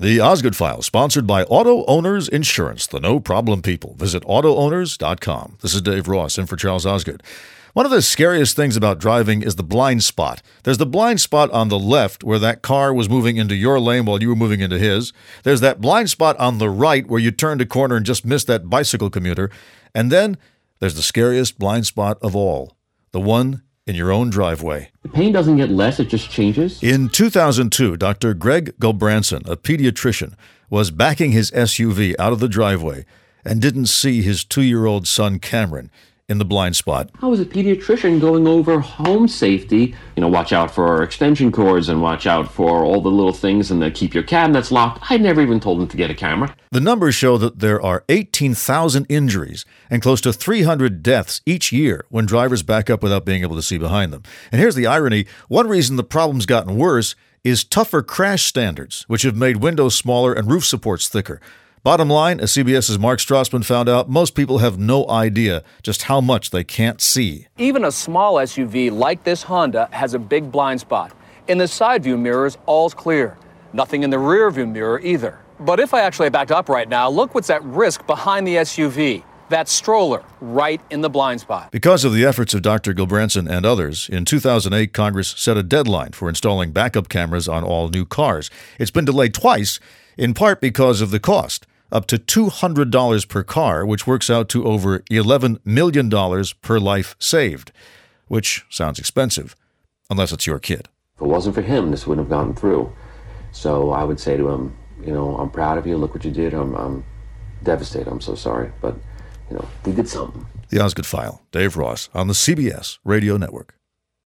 The Osgood File, sponsored by Auto Owners Insurance, the no-problem people. Visit AutoOwners.com. This is Dave Ross, in for Charles Osgood. One of the scariest things about driving is the blind spot. There's the blind spot on the left where that car was moving into your lane while you were moving into his. There's that blind spot on the right where you turned a corner and just missed that bicycle commuter. And then there's the scariest blind spot of all, the one in your own driveway. The pain doesn't get less, it just changes. In 2002, Dr. Greg Gulbranson, a pediatrician, was backing his SUV out of the driveway and didn't see his 2-year-old son, Cameron, in the blind spot. How is a pediatrician going over home safety? Watch out for extension cords and watch out for all the little things and keep your cabinets locked. I never even told him to get a camera. The numbers show that there are 18,000 injuries and close to 300 deaths each year when drivers back up without being able to see behind them. And here's the irony. One reason the problem's gotten worse is tougher crash standards, which have made windows smaller and roof supports thicker. Bottom line, as CBS's Mark Strassman found out, most people have no idea just how much they can't see. Even a small SUV like this Honda has a big blind spot. In the side view mirrors, all's clear. Nothing in the rear view mirror either. But if I actually backed up right now, look what's at risk behind the SUV. That stroller right in the blind spot. Because of the efforts of Dr. Gulbranson and others, in 2008, Congress set a deadline for installing backup cameras on all new cars. It's been delayed twice, in part because of the cost. Up to $200 per car, which works out to over $11 million per life saved, which sounds expensive, unless it's your kid. If it wasn't for him, this wouldn't have gone through. So I would say to him, I'm proud of you. Look what you did. I'm devastated. I'm so sorry. But, we did something. The Osgood File, Dave Ross, on the CBS Radio Network.